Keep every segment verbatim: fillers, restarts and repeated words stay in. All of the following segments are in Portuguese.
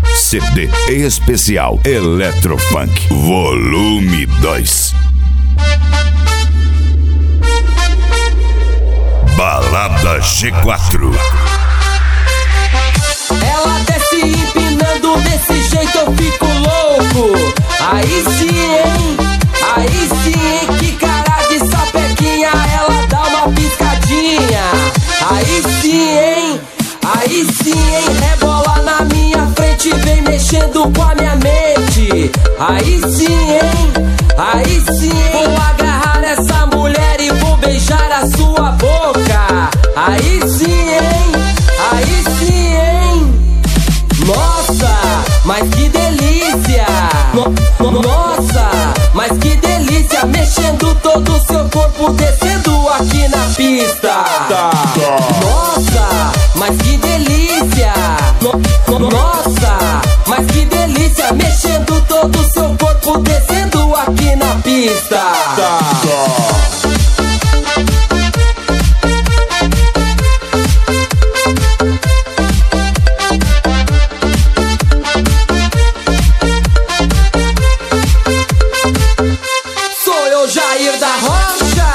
C D especial Eletrofunk Volume dois. Balada G quatro. Ela desce empinando, desse jeito eu fico louco. Aí sim, hein? Aí sim, hein? Que cara de sapequinha, ela dá uma piscadinha. Aí sim, hein? Aí sim, hein? Rebola na minha frente, vem mexendo com a minha mente. Aí sim, hein? Aí sim, hein? Vou agarrar essa mulher e vou beijar a sua boca. Aí sim, hein? Aí sim, hein? Nossa, mas que delícia! No, no, nossa, mas que delícia! Mexendo todo o seu corpo, descendo aqui na pista. Nossa, mas que delícia! No, no, nossa, mas que delícia! Mexendo todo o seu corpo, descendo aqui na pista. Jair da Rocha.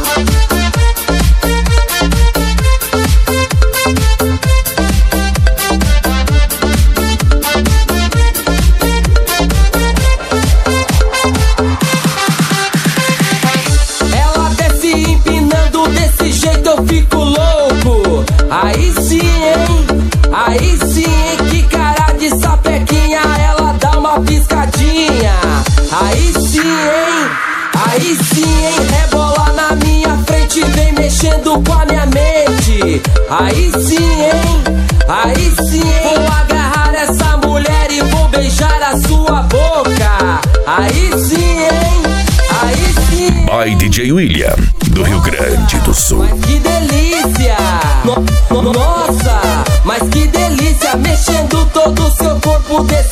Ela desce empinando, desse jeito eu fico louco. Aí sim, hein? Aí sim, hein? Que cara de sapequinha, ela dá uma piscadinha. Aí sim, hein? Aí sim, hein? Rebola na minha frente, vem mexendo com a minha mente. Aí sim, hein? Aí sim, hein? Vou agarrar essa mulher e vou beijar a sua boca. Aí sim, hein? Aí sim. By D J William, do Rio Grande do Sul. Mas que delícia! No, no, nossa, mas que delícia! Mexendo todo o seu corpo, desse